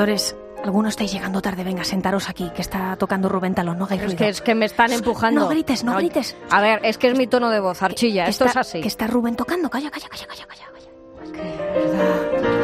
trasnochadores, algunos estáis llegando tarde, venga, sentaros aquí, que está tocando Rubén Talón, no hagáis ruido. Es que me están empujando. No grites, no grites. A ver, es que es mi tono de voz, Archilla, esto es así. Que está Rubén tocando, calla. Que verdad.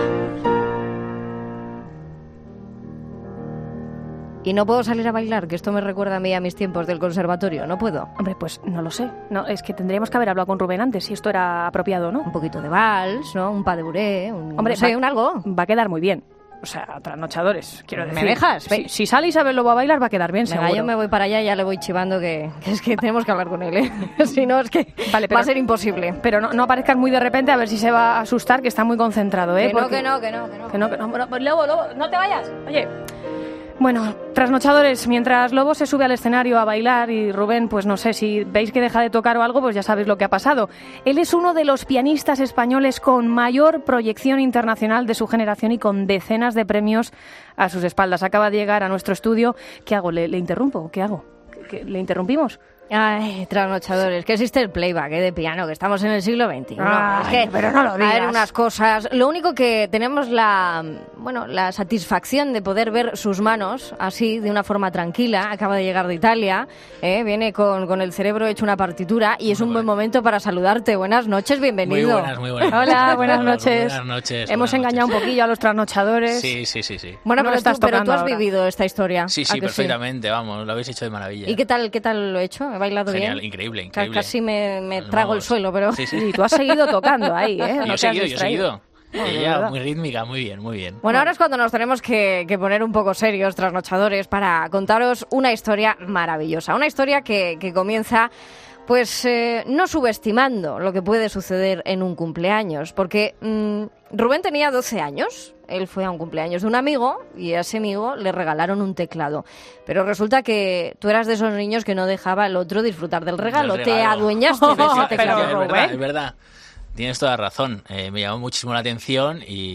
Y no puedo salir a bailar, que esto me recuerda a mí a mis tiempos del conservatorio, ¿no puedo? Hombre, pues no lo sé. No, es que tendríamos que haber hablado con Rubén antes, si esto era apropiado, ¿no? Un poquito de vals, ¿no? Un pas de bourrée, Hombre, no sé, un algo. Va a quedar muy bien. O sea, trasnochadores, quiero decir. ¿Me dejas? Si sale Isabel Lobo a bailar, va a quedar bien, Venga, seguro. yo me voy para allá y ya le voy chivando que es que tenemos que hablar con él, ¿eh? Si no, es que Vale, pero, va a ser imposible. Pero no aparezcas muy de repente, a ver si se va a asustar, que está muy concentrado, ¿eh? Que no. Lobo, no te vayas. Oye. Bueno, trasnochadores, mientras Lobo se sube al escenario a bailar y Rubén, pues no sé, si veis que deja de tocar o algo, pues ya sabéis lo que ha pasado. Él es uno de los pianistas españoles con mayor proyección internacional de su generación y con decenas de premios a sus espaldas. Acaba de llegar a nuestro estudio. ¿Qué hago? ¿Le interrumpo? ¿Qué hago? ¿Le interrumpimos? Ay, trasnochadores, que existe el playback de piano, que estamos en el siglo XXI. Ay, es que, pero no lo digas. A ver, unas cosas. Lo único que tenemos la satisfacción de poder ver sus manos así, de una forma tranquila. Acaba de llegar de Italia, viene con el cerebro hecho una partitura y es un buen momento para saludarte. Buenas noches, bienvenido. Muy buenas. Hola, buenas noches. Buenas noches. Hemos engañado un poquillo a los trasnochadores. Sí. Bueno, No pero tú has ahora. vivido esta historia. Sí, perfectamente, vamos, lo habéis hecho de maravilla. ¿Y qué tal lo he hecho? ¿He bailado Genial, bien? increíble. Casi me trago el suelo, pero... Sí. Y tú has seguido tocando ahí, ¿eh? Yo he seguido. No, Ella, verdad. muy rítmica, muy bien. Bueno, ahora es cuando nos tenemos que poner un poco serios, trasnochadores, para contaros una historia maravillosa. Una historia que comienza, pues, no subestimando lo que puede suceder en un cumpleaños. Porque Rubén tenía 12 años. Él fue a un cumpleaños de un amigo y a ese amigo le regalaron un teclado. Pero resulta que tú eras de esos niños que no dejaba al otro disfrutar del regalo. Te adueñaste de ese teclado. Pero, es verdad. Tienes toda razón. Me llamó muchísimo la atención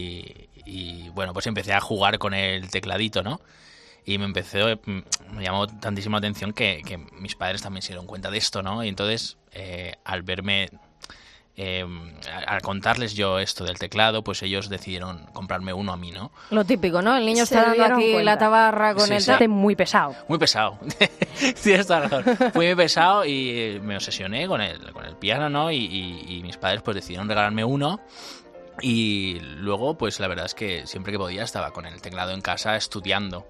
y bueno, pues empecé a jugar con el tecladito, ¿no? Y me llamó tantísimo la atención que mis padres también se dieron cuenta de esto, ¿no? Y entonces, al verme... al contarles yo esto del teclado, pues ellos decidieron comprarme uno a mí, ¿no? Lo típico, ¿no? El niño Se está dando dieron aquí cuenta. la tabarra con el... Está muy pesado. Muy pesado. Tienes toda razón. Fui muy pesado y me obsesioné con el piano, ¿no? Y mis padres pues decidieron regalarme uno. Y luego, pues la verdad es que siempre que podía estaba con el teclado en casa estudiando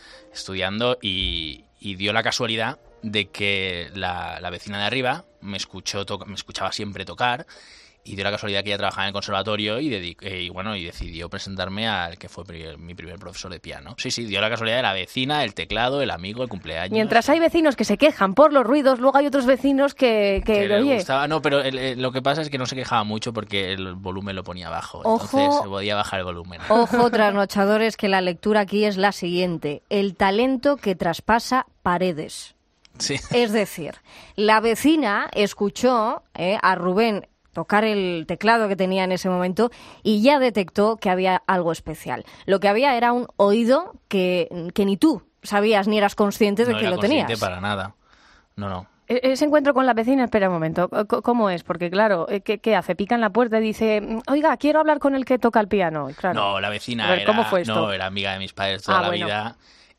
y dio la casualidad de que la vecina de arriba me escuchaba siempre tocar y dio la casualidad que ella trabajaba en el conservatorio y decidió presentarme al que fue mi primer profesor de piano. Sí, dio la casualidad de la vecina, el teclado, el amigo, el cumpleaños. Mientras hay vecinos que se quejan por los ruidos, luego hay otros vecinos que les oye... gustaba. No, pero lo que pasa es que no se quejaba mucho porque el volumen lo ponía bajo. Ojo. Entonces se podía bajar el volumen. Ojo, trasnochadores, que la lectura aquí es la siguiente. El talento que traspasa paredes. Sí. Es decir, la vecina escuchó a Rubén tocar el teclado que tenía en ese momento y ya detectó que había algo especial. Lo que había era un oído que ni tú sabías ni eras consciente de que lo tenías. No era consciente para nada. No. Ese encuentro con la vecina, espera un momento, ¿cómo es? Porque claro, ¿qué hace? Pica en la puerta y dice, oiga, quiero hablar con el que toca el piano. Y claro, No, la vecina a ver, ¿cómo fue esto? era amiga de mis padres toda la bueno. vida.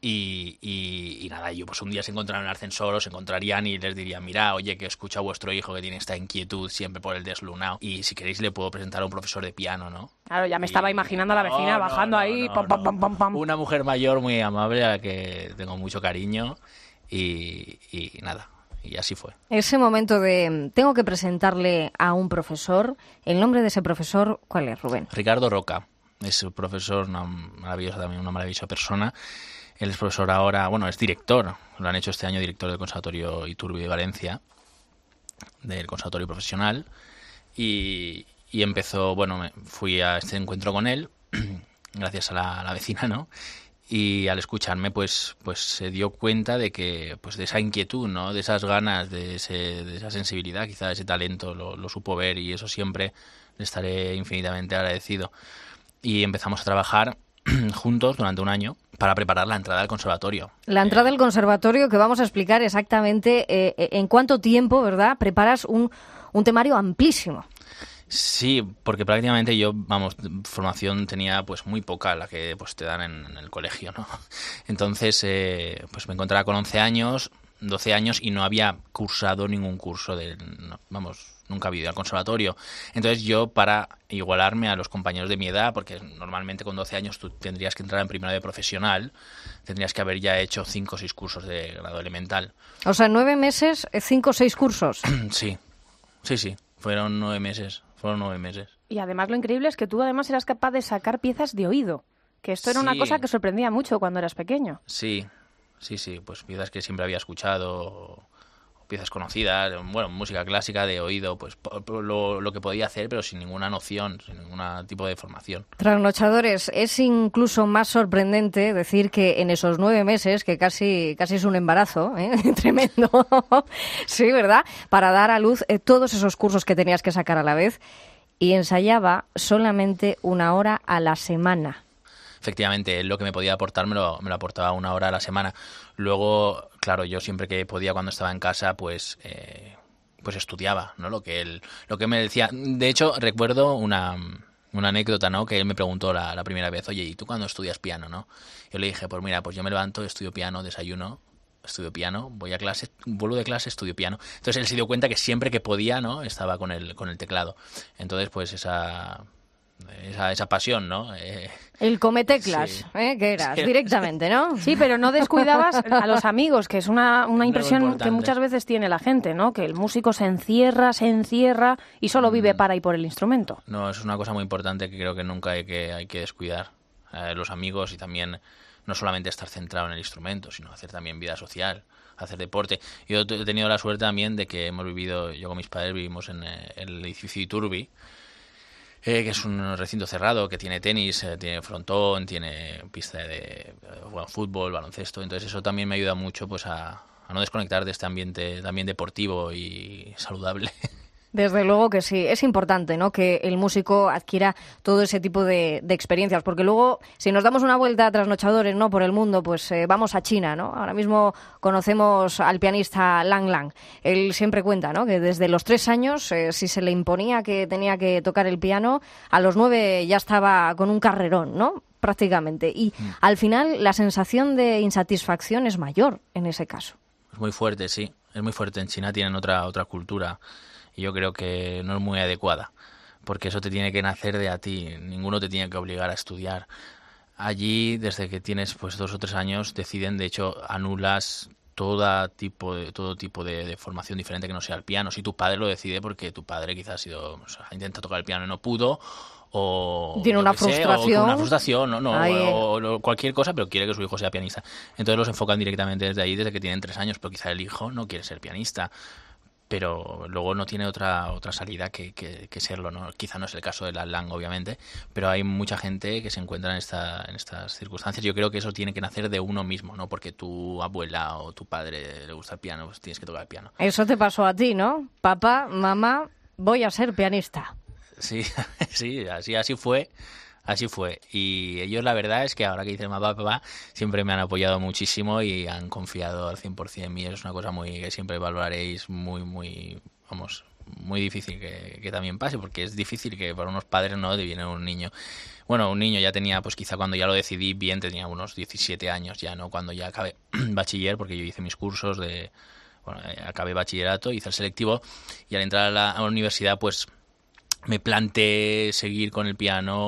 Y nada, yo pues un día se encontraron en el ascensor o se encontrarían y les diría, mira, oye, que escucha a vuestro hijo que tiene esta inquietud siempre por el deslunado y si queréis le puedo presentar a un profesor de piano, ¿no? Claro, ya me estaba imaginando a la vecina bajando ahí, no. pam. Una mujer mayor muy amable a la que tengo mucho cariño y nada, y así fue. Ese momento de tengo que presentarle a un profesor, el nombre de ese profesor, ¿cuál es, Rubén? Ricardo Roca, es un profesor, una maravillosa persona. Él es profesor ahora, es director, lo han hecho este año director del Conservatorio Iturbi de Valencia, del Conservatorio Profesional, y empezó, fui a este encuentro con él, gracias a la vecina, ¿no? Y al escucharme, pues se dio cuenta de que, pues de esa inquietud, ¿no? De esas ganas, de esa sensibilidad, quizá de ese talento, lo supo ver y eso siempre le estaré infinitamente agradecido. Y empezamos a trabajar juntos durante un año para preparar la entrada al conservatorio. La entrada al conservatorio, que vamos a explicar exactamente en cuánto tiempo, ¿verdad? Preparas un temario amplísimo. Sí, porque prácticamente yo, formación tenía pues muy poca, la que pues te dan en el colegio, ¿no? Entonces, pues me encontraba con 11 años, 12 años y no había cursado ningún curso nunca había ido al conservatorio. Entonces yo, para igualarme a los compañeros de mi edad, porque normalmente con 12 años tú tendrías que entrar en primero de profesional, tendrías que haber ya hecho 5 o 6 cursos de grado elemental. O sea, 9 meses, 5 o 6 cursos. Sí, fueron 9 meses. Y además lo increíble es que tú además eras capaz de sacar piezas de oído, que esto era una cosa que sorprendía mucho cuando eras pequeño. Sí, pues piezas que siempre había escuchado, o piezas conocidas, bueno, música clásica de oído, pues lo que podía hacer, pero sin ninguna noción, sin ningún tipo de formación. Trasnochadores, es incluso más sorprendente decir que en esos 9 meses, que casi es un embarazo, tremendo, sí, ¿verdad?, para dar a luz todos esos cursos que tenías que sacar a la vez, y ensayaba solamente 1 hora a la semana. Efectivamente, él lo que me podía aportar me lo aportaba 1 hora a la semana. Luego, claro, yo siempre que podía cuando estaba en casa, pues estudiaba, ¿no? Lo que me decía. De hecho, recuerdo una anécdota, ¿no? Que él me preguntó la primera vez, oye, ¿y tú cuándo estudias piano, no? Yo le dije, pues mira, pues yo me levanto, estudio piano, desayuno, estudio piano, voy a clase, vuelvo de clase, estudio piano. Entonces él se dio cuenta que siempre que podía, ¿no?, estaba con el teclado. Entonces, pues esa pasión, ¿no? El come teclas, sí. Que eras, sí, directamente, ¿no? Sí, pero no descuidabas a los amigos, que es una impresión que muchas veces tiene la gente, ¿no? Que el músico se encierra y solo vive para y por el instrumento. No, es una cosa muy importante que creo que nunca hay que descuidar. Los amigos y también no solamente estar centrado en el instrumento, sino hacer también vida social, hacer deporte. Yo he tenido la suerte también de que yo con mis padres vivimos en el edificio Iturbi, que es un recinto cerrado, que tiene tenis, tiene frontón, tiene pista de fútbol, baloncesto. Entonces eso también me ayuda mucho pues a no desconectar de este ambiente también deportivo y saludable. Desde luego que sí, es importante, ¿no?, que el músico adquiera todo ese tipo de experiencias, porque luego, si nos damos una vuelta a trasnochadores, ¿no?, por el mundo, pues vamos a China, ¿no? Ahora mismo conocemos al pianista Lang Lang. Él siempre cuenta, ¿no?, que desde los 3 años, si se le imponía que tenía que tocar el piano, a los 9 ya estaba con un carrerón, ¿no?, prácticamente. Y al final la sensación de insatisfacción es mayor en ese caso. Es muy fuerte, sí. Es muy fuerte. En China tienen otra cultura. Y yo creo que no es muy adecuada, porque eso te tiene que nacer de a ti, ninguno te tiene que obligar a estudiar. Allí, desde que tienes pues 2 o 3 años, deciden, de hecho, anulas todo tipo de formación diferente que no sea el piano. Si tu padre lo decide, porque tu padre quizás intenta tocar el piano y no pudo, o tiene una frustración, o cualquier cosa, pero quiere que su hijo sea pianista. Entonces los enfocan directamente desde ahí, desde que tienen 3 años, pero quizá el hijo no quiere ser pianista. Pero luego no tiene otra salida que serlo, ¿no? Quizá no es el caso de Lang Lang, obviamente, pero hay mucha gente que se encuentra en estas circunstancias. Yo creo que eso tiene que nacer de uno mismo, ¿no? Porque tu abuela o tu padre le gusta el piano, pues tienes que tocar el piano. Eso te pasó a ti, ¿no? Papá, mamá, voy a ser pianista. Sí, así fue. Así fue. Y ellos, la verdad es que ahora que dicen papá, siempre me han apoyado muchísimo y han confiado al 100% en mí. Es una cosa que siempre valoraréis muy difícil que también pase, porque es difícil que para unos padres no te viene un niño. Bueno, un niño ya tenía, pues quizá cuando ya lo decidí bien, tenía unos 17 años ya, ¿no? Cuando ya acabé bachiller, porque yo hice mis cursos acabé bachillerato, hice el selectivo y al entrar a la universidad, pues me planteé seguir con el piano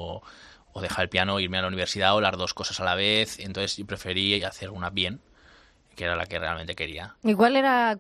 o dejar el piano, irme a la universidad o las dos cosas a la vez. Entonces yo preferí hacer una bien, que era la que realmente quería. ¿Y cuál era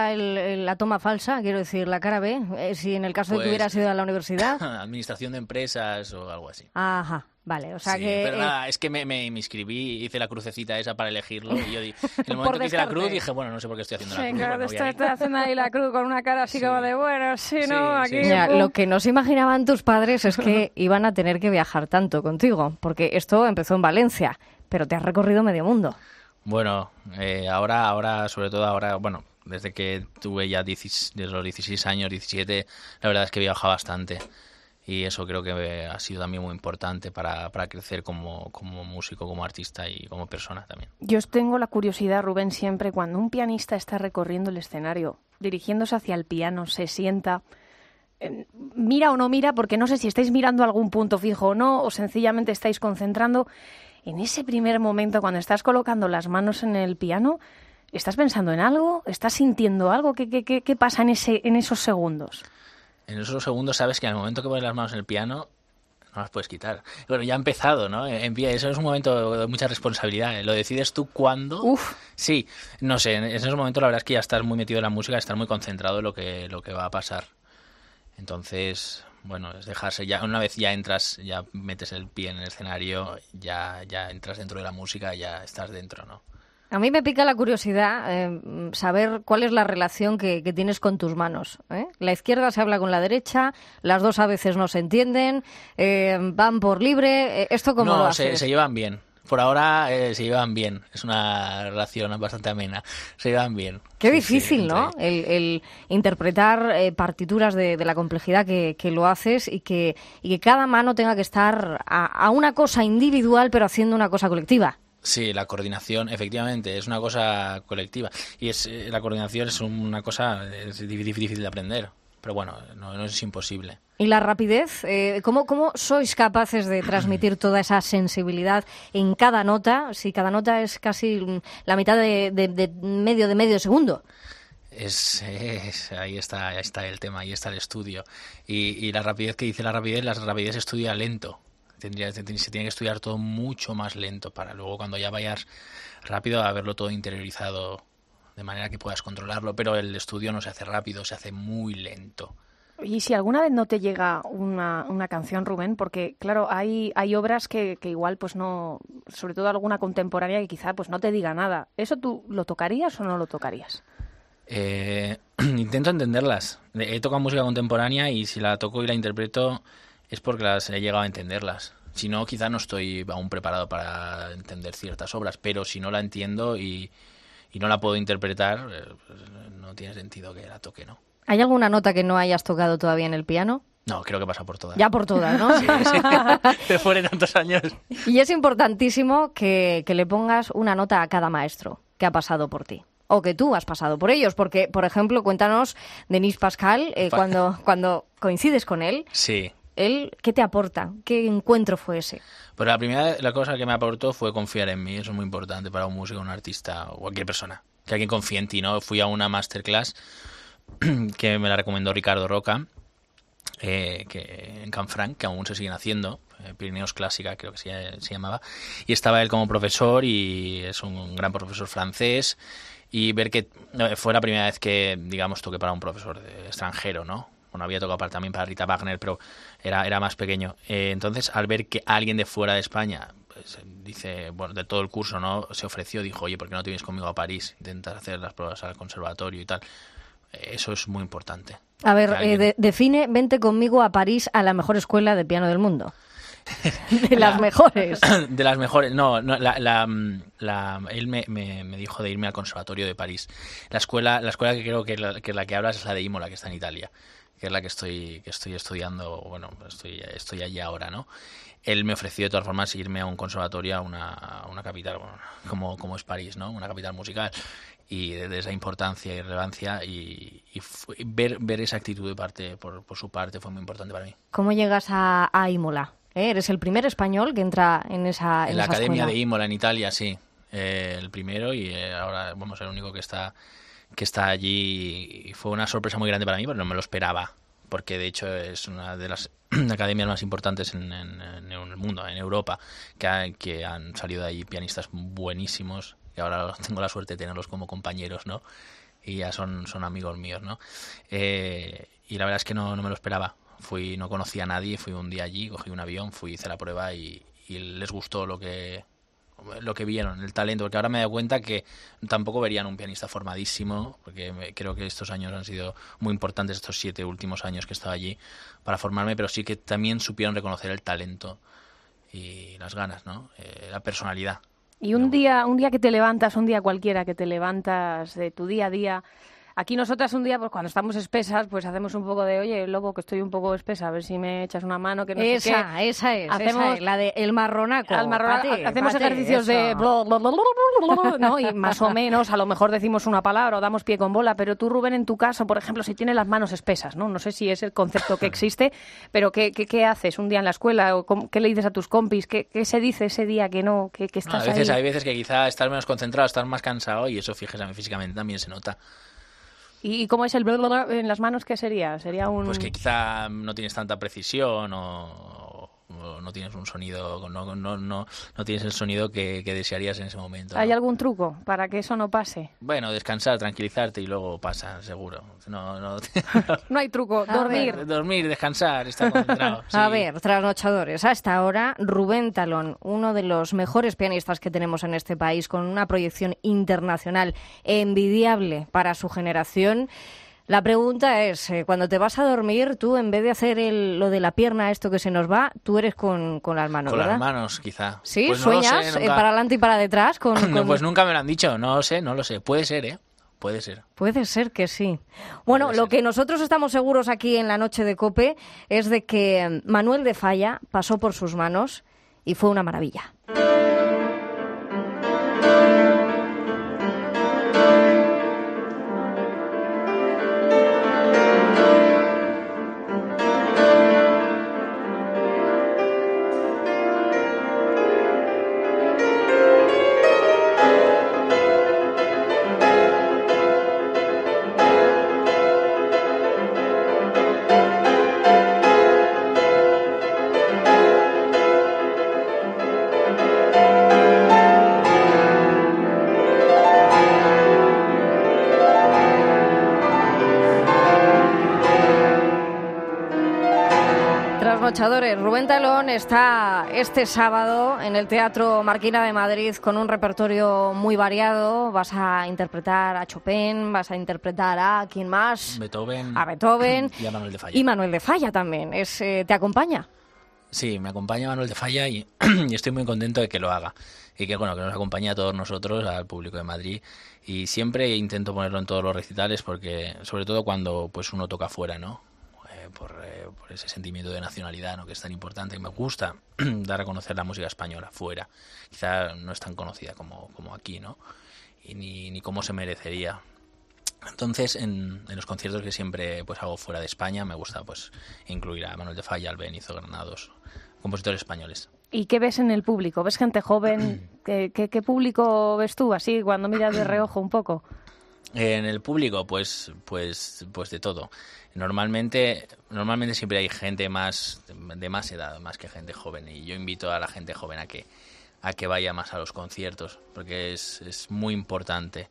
la toma falsa? Quiero decir, la cara B, si en el caso de que hubieras ido a la universidad. Administración de empresas o algo así. Ajá. Vale, o sea sí, que... Pero nada, es que me inscribí, hice la crucecita esa para elegirlo y yo en el momento que hice la cruz dije, bueno, no sé por qué estoy haciendo la cruz. Claro, estoy haciendo ahí la cruz con una cara así como de, bueno, ¿no? Aquí... Mira, lo que no se imaginaban tus padres es que iban a tener que viajar tanto contigo, porque esto empezó en Valencia, pero te has recorrido medio mundo. Bueno, ahora, sobre todo ahora, bueno, desde que tuve ya desde los 16 años, 17, la verdad es que he viajado bastante. Y eso creo que ha sido también muy importante para crecer como músico, como artista y como persona también. Yo tengo la curiosidad, Rubén, siempre cuando un pianista está recorriendo el escenario, dirigiéndose hacia el piano, se sienta, mira o no mira, porque no sé si estáis mirando algún punto fijo o no, o sencillamente estáis concentrando. En ese primer momento, cuando estás colocando las manos en el piano, ¿estás pensando en algo? ¿Estás sintiendo algo? ¿Qué pasa en esos segundos? En esos segundos sabes que al momento que pones las manos en el piano no las puedes quitar. Bueno, ya ha empezado, ¿no? Eso es un momento de mucha responsabilidad. Lo decides tú cuándo. Uf. Sí, no sé, en esos momentos la verdad es que ya estás muy metido en la música, estás muy concentrado en lo que va a pasar. Entonces, bueno, es dejarse ya, una vez ya entras, ya metes el pie en el escenario, ya entras dentro de la música, ya estás dentro, ¿no? A mí me pica la curiosidad saber cuál es la relación que tienes con tus manos. La izquierda se habla con la derecha, las dos a veces no se entienden, van por libre. ¿Esto cómo lo haces? No, se llevan bien. Por ahora se llevan bien. Es una relación bastante amena. Se llevan bien. Qué difícil, ¿no? El interpretar partituras de la complejidad que lo haces y que cada mano tenga que estar a una cosa individual pero haciendo una cosa colectiva. Sí, la coordinación, efectivamente, es una cosa colectiva. Y la coordinación es una cosa difícil de aprender. Pero bueno, no es imposible. ¿Y la rapidez? ¿Cómo sois capaces de transmitir toda esa sensibilidad en cada nota? Si cada nota es casi la mitad de medio segundo. Ahí está el tema, ahí está el estudio. Y la rapidez que dice la rapidez estudia lento. Se tiene que estudiar todo mucho más lento para luego cuando ya vayas rápido a verlo todo interiorizado de manera que puedas controlarlo, pero el estudio no se hace rápido, se hace muy lento. Y si alguna vez no te llega una canción, Rubén, porque claro, hay obras que igual pues no, sobre todo alguna contemporánea que quizá pues no te diga nada. ¿Eso tú lo tocarías o no lo tocarías? Intento entenderlas. He tocado música contemporánea y si la toco y la interpreto es porque he llegado a entenderlas. Si no, quizá no estoy aún preparado para entender ciertas obras, pero si no la entiendo y no la puedo interpretar, pues no tiene sentido que la toque, ¿no? ¿Hay alguna nota que no hayas tocado todavía en el piano? No, creo que pasa por todas. Ya por todas, ¿no? Sí. Después de tantos años. Y es importantísimo que le pongas una nota a cada maestro que ha pasado por ti. O que tú has pasado por ellos, porque, por ejemplo, cuéntanos, Denis Pascal, cuando coincides con él, sí. ¿Él qué te aporta? ¿Qué encuentro fue ese? Pues la cosa que me aportó fue confiar en mí. Eso es muy importante para un músico, un artista o cualquier persona. Que alguien confíe en ti, ¿no? Fui a una masterclass que me la recomendó Ricardo Roca, que en Canfranc, que aún se siguen haciendo, Pirineos Clásica creo que se llamaba, y estaba él como profesor y es un gran profesor francés, y ver que fue la primera vez que, digamos, toqué para un profesor extranjero, ¿no? Bueno, había tocado también para Rita Wagner, pero era más pequeño. Entonces, al ver que alguien de fuera de España, pues, dice, bueno, de todo el curso, ¿no? Se ofreció, dijo, oye, ¿por qué no te vienes conmigo a París? Intentas hacer las pruebas al conservatorio y tal. Eso es muy importante. A ver, define, vente conmigo a París a la mejor escuela de piano del mundo. De las mejores. De las mejores. No, él me dijo de irme al conservatorio de París. La escuela que creo que la que hablas es la de Imola, que está en Italia, que es la que estoy estudiando, bueno, estoy allí ahora, ¿no? Él me ofreció de todas formas irme a un conservatorio, a una capital, bueno, como es París, ¿no? Una capital musical. Y de esa importancia y relevancia y ver esa actitud de parte por su parte fue muy importante para mí. ¿Cómo llegas a Imola? ¿Eres el primer español que entra en esa En la Academia escuela? de Imola en Italia, sí. El primero y ahora vamos el único que está allí. Y fue una sorpresa muy grande para mí, pero no me lo esperaba. Porque de hecho es una de las academias más importantes en el mundo, en Europa, que han salido de allí pianistas buenísimos. Y ahora tengo la suerte de tenerlos como compañeros, ¿no? Y ya son amigos míos, ¿no? Y la verdad es que no me lo esperaba. No conocía a nadie, fui un día allí, cogí un avión, hice la prueba y les gustó lo que vieron, el talento. Porque ahora me he dado cuenta que tampoco verían un pianista formadísimo, porque creo que estos años han sido muy importantes, estos 7 últimos años que he estado allí para formarme, pero sí que también supieron reconocer el talento y las ganas, ¿no? La personalidad. Y un día que te levantas, un día cualquiera que te levantas de tu día a día, Aquí nosotras un día, pues cuando estamos espesas, pues hacemos un poco de, oye, Lobo, que estoy un poco espesa, a ver si me echas una mano, que no sé qué. Esa es, la de el marronaco. Hacemos ejercicios de bla, bla, bla, bla, bla, ¿no? Y más o menos, a lo mejor decimos una palabra o damos pie con bola, pero tú, Rubén, en tu caso, por ejemplo, si tienes las manos espesas, ¿no? No sé si es el concepto que existe, pero ¿qué haces un día en la escuela? ¿O qué le dices a tus compis? ¿Qué se dice ese día que no, que estás ahí? Hay veces que quizá estás menos concentrado, estás más cansado y eso, físicamente también se nota. ¿Y cómo es el bla, bla, bla en las manos? ¿Qué sería? ¿Sería un...? Pues que quizá no tienes tanta precisión o no tienes un sonido, no tienes el sonido que desearías en ese momento, ¿no? ¿Hay algún truco para que eso no pase? Bueno, descansar, tranquilizarte y luego pasa, seguro. No hay truco, dormir, descansar, estar concentrado. Sí. A ver, trasnochadores, hasta ahora Rubén Talón, uno de los mejores pianistas que tenemos en este país, con una proyección internacional envidiable para su generación. La pregunta es, cuando te vas a dormir, tú en vez de hacer lo de la pierna, esto que se nos va, tú eres con las manos, con ¿verdad? Las manos, quizá. ¿Sí? Pues ¿Sueñas para adelante y para detrás? No, pues nunca me lo han dicho, no lo sé. Puede ser, ¿eh? Puede ser. Puede ser que sí. Bueno, lo que nosotros estamos seguros aquí en la noche de COPE es de que Manuel de Falla pasó por sus manos y fue una maravilla. Trasnochadores, Rubén Talón está este sábado en el Teatro Marquina de Madrid con un repertorio muy variado. Vas a interpretar a Chopin, vas a interpretar a ¿quién más? A Beethoven y a Manuel de Falla. Y Manuel de Falla también. ¿Te acompaña? Sí, me acompaña Manuel de Falla y estoy muy contento de que lo haga. Y que nos acompañe a todos nosotros, al público de Madrid. Y siempre intento ponerlo en todos los recitales porque, sobre todo cuando pues uno toca fuera, ¿no? Por ese sentimiento de nacionalidad, ¿no? Que es tan importante. Y me gusta dar a conocer la música española fuera. Quizá no es tan conocida como aquí, ¿no? Y ni cómo se merecería. Entonces, en los conciertos que siempre pues hago fuera de España, me gusta pues incluir a Manuel de Falla, Albéniz, Granados, compositores españoles. ¿Y qué ves en el público? ¿Ves gente joven? ¿Qué público ves tú, así, cuando miras de reojo un poco? En el público, pues de todo. Normalmente siempre hay gente de más edad, más que gente joven. Y yo invito a la gente joven a que vaya más a los conciertos, porque es muy importante.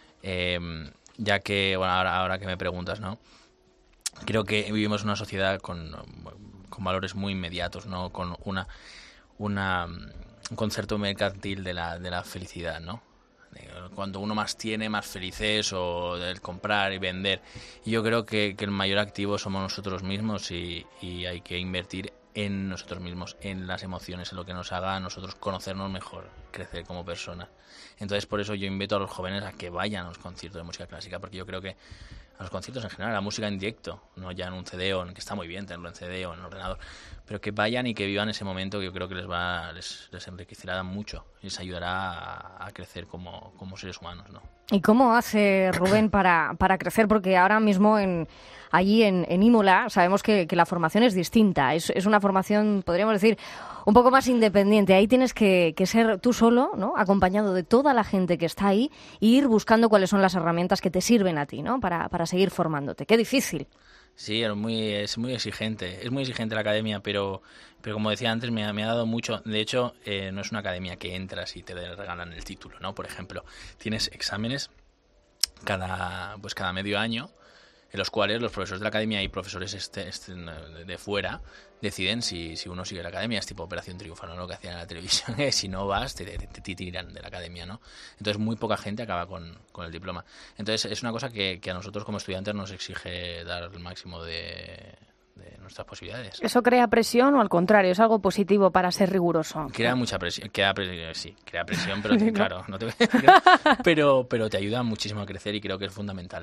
Ya que, bueno, ahora que me preguntas, ¿no? Creo que vivimos una sociedad con valores muy inmediatos, ¿no? Con un concepto mercantil de la felicidad, ¿no? Cuando uno más tiene, más feliz es, o del comprar y vender. Y yo creo que el mayor activo somos nosotros mismos y hay que invertir en nosotros mismos, en las emociones, en lo que nos haga a nosotros conocernos mejor, crecer como personas. Entonces, por eso yo invito a los jóvenes a que vayan a los conciertos de música clásica, porque yo creo que a los conciertos en general, a la música en directo, no ya en un CD, que está muy bien tenerlo en CD o en el ordenador, pero que vayan y que vivan ese momento que yo creo que les enriquecerá mucho y les ayudará a crecer como seres humanos, ¿no? ¿Y cómo hace Rubén para crecer? Porque ahora mismo allí en Imola sabemos que la formación es distinta. Es una formación, podríamos decir, un poco más independiente. Ahí tienes que ser tú solo, ¿no? Acompañado de toda la gente que está ahí e ir buscando cuáles son las herramientas que te sirven a ti, ¿no? Para seguir formándote. ¡Qué difícil! Sí, es muy exigente. Es muy exigente la academia, pero como decía antes, me ha dado mucho. De hecho, no es una academia que entras y te regalan el título, ¿no? Por ejemplo, tienes exámenes cada medio año, en los cuales los profesores de la academia y profesores de fuera deciden si uno sigue la academia. Es tipo Operación Triunfo, ¿no? Lo que hacían en la televisión. Si no vas, te tiran de la academia, ¿no? Entonces muy poca gente acaba con el diploma. Entonces es una cosa que a nosotros como estudiantes nos exige dar el máximo de nuestras posibilidades. ¿Eso crea presión o al contrario? ¿Es algo positivo para ser riguroso? Crea mucha presión. Crea presión, pero claro, no te pero te ayuda muchísimo a crecer y creo que es fundamental.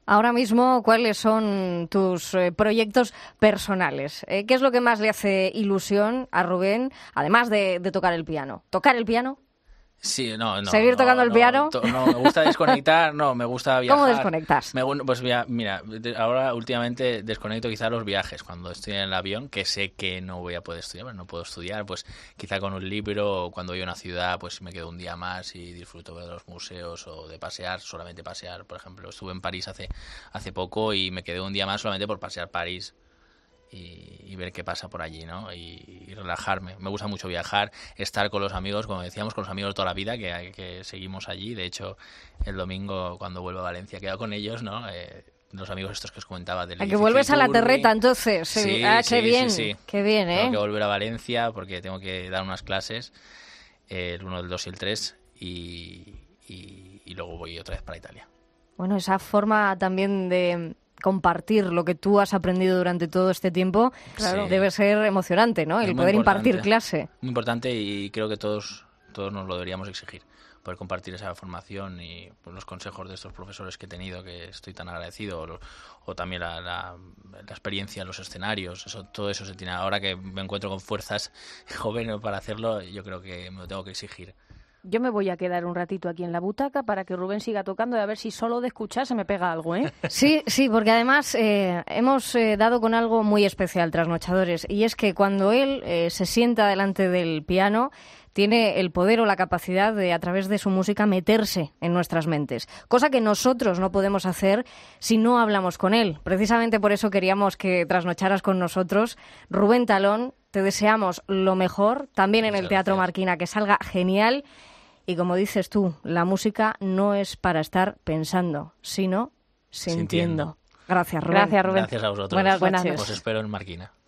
Ahora mismo, ¿cuáles son tus proyectos personales? ¿Qué es lo que más le hace ilusión a Rubén, además de tocar el piano? ¿Tocar el piano? Sí, no. ¿Seguir tocando el piano? No, me gusta desconectar, me gusta viajar. ¿Cómo desconectas? Pues mira, ahora últimamente desconecto quizá los viajes, cuando estoy en el avión, que sé que no voy a poder estudiar, no puedo estudiar, pues quizá con un libro, o cuando voy a una ciudad, pues me quedo un día más y disfruto de los museos o de pasear, solamente pasear. Por ejemplo, estuve en París hace poco y me quedé un día más solamente por pasear París. Y ver qué pasa por allí, ¿no? Y relajarme. Me gusta mucho viajar, estar con los amigos, como decíamos, con los amigos de toda la vida, que seguimos allí. De hecho, el domingo, cuando vuelvo a Valencia, quedo con ellos, ¿no? Los amigos estos que os comentaba del que vuelves a la terreta, entonces. Sí, qué bien, sí. Qué bien, ¿eh? Tengo que volver a Valencia porque tengo que dar unas clases, el 1, el 2 y el 3, y luego voy otra vez para Italia. Bueno, esa forma también de compartir lo que tú has aprendido durante todo este tiempo, claro, debe ser emocionante, ¿no? El poder impartir clase. Muy importante, y creo que todos nos lo deberíamos exigir, poder compartir esa formación y pues, los consejos de estos profesores que he tenido, que estoy tan agradecido, o también la experiencia en los escenarios, todo eso se tiene. Ahora que me encuentro con fuerzas jóvenes para hacerlo, yo creo que me lo tengo que exigir. Yo me voy a quedar un ratito aquí en la butaca para que Rubén siga tocando y a ver si solo de escuchar se me pega algo, ¿eh? Sí, porque además hemos dado con algo muy especial, trasnochadores, y es que cuando él se sienta delante del piano, tiene el poder o la capacidad de, a través de su música, meterse en nuestras mentes, cosa que nosotros no podemos hacer si no hablamos con él. Precisamente por eso queríamos que trasnocharas con nosotros. Rubén Talón, te deseamos lo mejor, también en el Teatro Marquina, que salga genial. Y como dices tú, la música no es para estar pensando, sino sintiendo. Gracias, Rubén. Gracias, Rubén. Gracias a vosotros. Buenas noches. Os espero en Marquina.